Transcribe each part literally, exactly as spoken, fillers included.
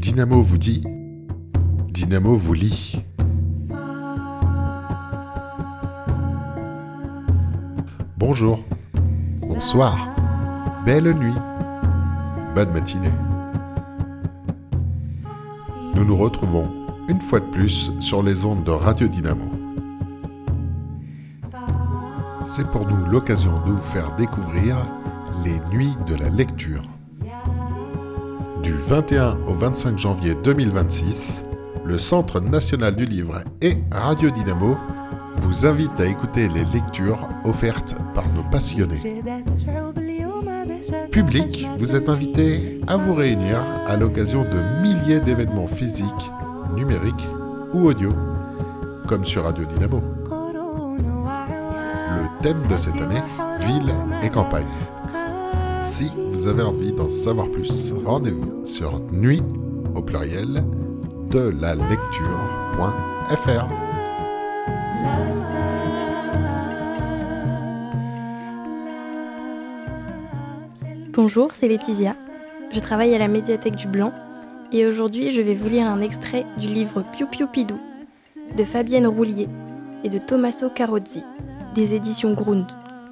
Dynamo vous dit, Dynamo vous lit. Bonjour, bonsoir, belle nuit, bonne matinée. Nous nous retrouvons une fois de plus sur les ondes de Radio Dynamo. C'est pour nous l'occasion de vous faire découvrir les nuits de la lecture. Du vingt et un au vingt-cinq janvier deux mille vingt-six, le Centre national du livre et Radio Dynamo vous invitent à écouter les lectures offertes par nos passionnés. Public, vous êtes invités à vous réunir à l'occasion de milliers d'événements physiques, numériques ou audio, comme sur Radio Dynamo. Le thème de cette année, ville et campagne. Si vous avez envie d'en savoir plus, rendez-vous sur nuit, au pluriel, de la lecture.fr. Bonjour, c'est Laetitia. Je travaille à la médiathèque du Blanc et aujourd'hui je vais vous lire un extrait du livre Piou Piou Pidou de Fabienne Roulier et de Tommaso Carozzi, des éditions Grund.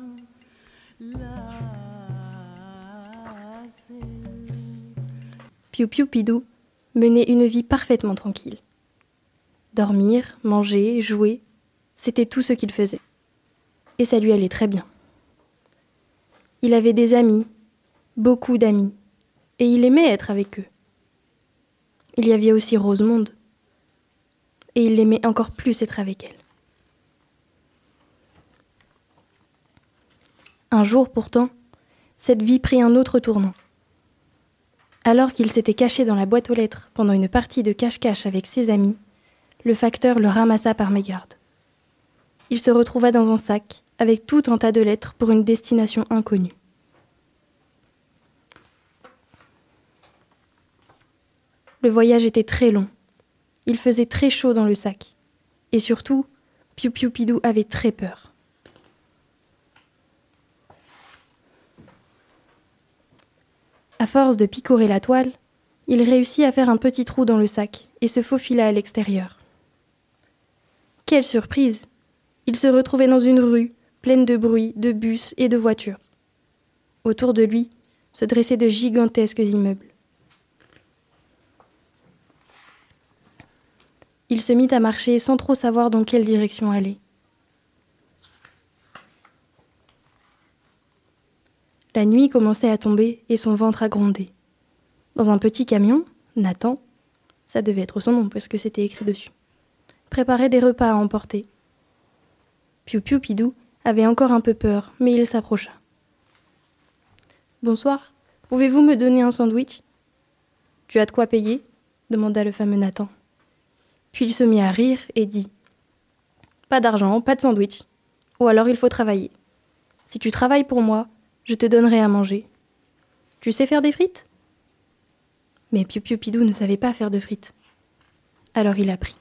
Piou Piou Pidou menait une vie parfaitement tranquille. Dormir, manger, jouer, c'était tout ce qu'il faisait. Et ça lui allait très bien. Il avait des amis, beaucoup d'amis, et il aimait être avec eux. Il y avait aussi Rosemonde, et il aimait encore plus être avec elle. Un jour pourtant, cette vie prit un autre tournant. Alors qu'il s'était caché dans la boîte aux lettres pendant une partie de cache-cache avec ses amis, le facteur le ramassa par mégarde. Il se retrouva dans un sac avec tout un tas de lettres pour une destination inconnue. Le voyage était très long. Il faisait très chaud dans le sac. Et surtout, Piou Piou Pidou avait très peur. À force de picorer la toile, il réussit à faire un petit trou dans le sac et se faufila à l'extérieur. Quelle surprise! Il se retrouvait dans une rue, pleine de bruit, de bus et de voitures. Autour de lui se dressaient de gigantesques immeubles. Il se mit à marcher sans trop savoir dans quelle direction aller. La nuit commençait à tomber et son ventre à gronder. Dans un petit camion, Nathan, ça devait être son nom parce que c'était écrit dessus, préparait des repas à emporter. Piou Piou Pidou avait encore un peu peur, mais il s'approcha. « Bonsoir, pouvez-vous me donner un sandwich ? »« Tu as de quoi payer ?» demanda le fameux Nathan. Puis il se mit à rire et dit « Pas d'argent, pas de sandwich. Ou alors il faut travailler. Si tu travailles pour moi, je te donnerai à manger. Tu sais faire des frites ?» Mais Piou Piou Pidou ne savait pas faire de frites. Alors il apprit.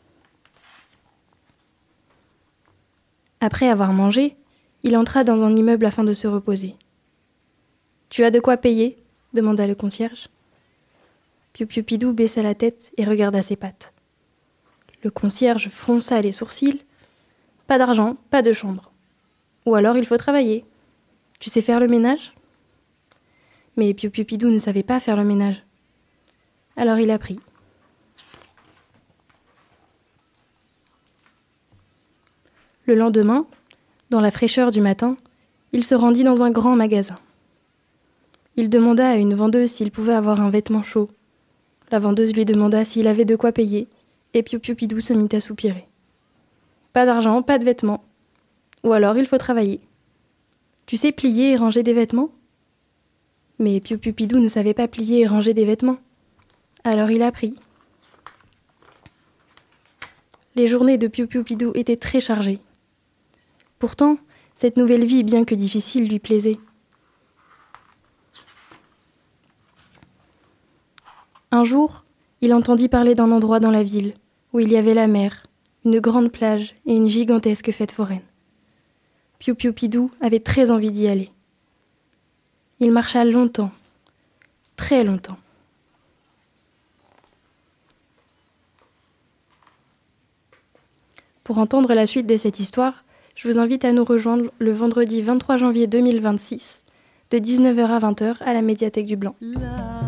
Après avoir mangé, il entra dans un immeuble afin de se reposer. « Tu as de quoi payer ?» demanda le concierge. Piou Piou Pidou baissa la tête et regarda ses pattes. Le concierge fronça les sourcils. « Pas d'argent, pas de chambre. Ou alors il faut travailler. Tu sais faire le ménage ?» Mais Piou Piou Pidou ne savait pas faire le ménage. Alors il apprit. Le lendemain, dans la fraîcheur du matin, il se rendit dans un grand magasin. Il demanda à une vendeuse s'il pouvait avoir un vêtement chaud. La vendeuse lui demanda s'il avait de quoi payer, et Piou Piou Pidou se mit à soupirer. Pas d'argent, pas de vêtements. Ou alors il faut travailler. Tu sais plier et ranger des vêtements ? Mais Piou Piou Pidou ne savait pas plier et ranger des vêtements. Alors il apprit. Les journées de Piou Piou Pidou étaient très chargées. Pourtant, cette nouvelle vie, bien que difficile, lui plaisait. Un jour, il entendit parler d'un endroit dans la ville où il y avait la mer, une grande plage et une gigantesque fête foraine. Piou Piou Pidou avait très envie d'y aller. Il marcha longtemps, très longtemps. Pour entendre la suite de cette histoire, je vous invite à nous rejoindre le vendredi vingt-trois janvier deux mille vingt-six, de dix-neuf heures à vingt heures à la médiathèque du Blanc.